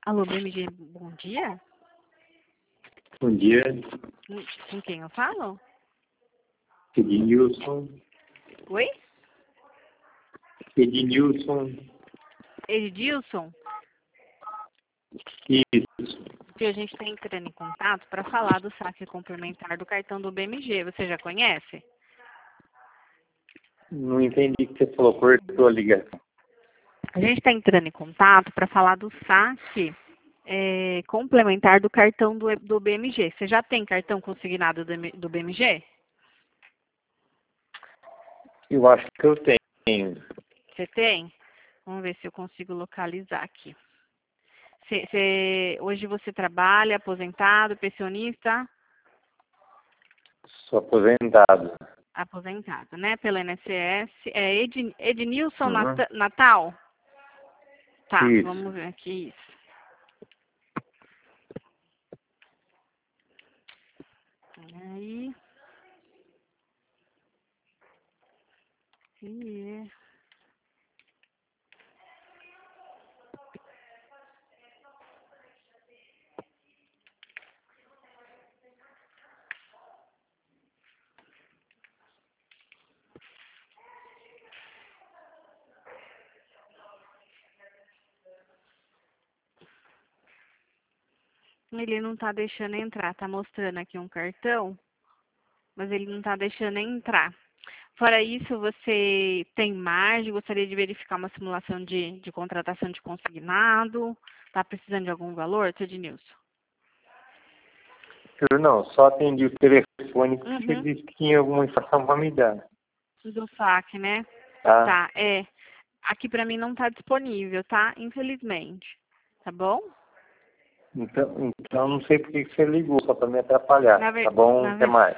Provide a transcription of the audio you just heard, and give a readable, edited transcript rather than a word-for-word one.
Alô, BMG, bom dia? Bom dia, Com quem eu falo? Ednilson. Oi? Ednilson. Edilson? Isso. Que a gente está entrando em contato para falar do saque complementar do cartão do BMG. Você já conhece? Não entendi o que você falou, cortou a ligação. A gente está entrando em contato para falar do saque complementar do cartão do BMG. Você já tem cartão consignado do BMG? Eu acho que eu tenho. Você tem? Vamos ver se eu consigo localizar aqui. Hoje você trabalha, aposentado, pensionista? Sou aposentado. Aposentado, né? Pelo INSS. É Ednilson Uhum. Natal? Tá, Isso. vamos ver aqui isso. Aí. E ele não tá deixando entrar. Tá mostrando aqui um cartão, mas ele não tá deixando entrar. Fora isso, você tem margem? Gostaria de verificar uma simulação de contratação de consignado? Tá precisando de algum valor, seu Ednilson? Eu não, só atendi o telefone porque você Uhum. disse que tinha alguma informação para me dar. Do saque, né? Tá? Tá, aqui pra mim não tá disponível, tá? Infelizmente. Tá bom? Então não sei por que você ligou, só para me atrapalhar. Na Tá ver... bom? Na Até ver... mais.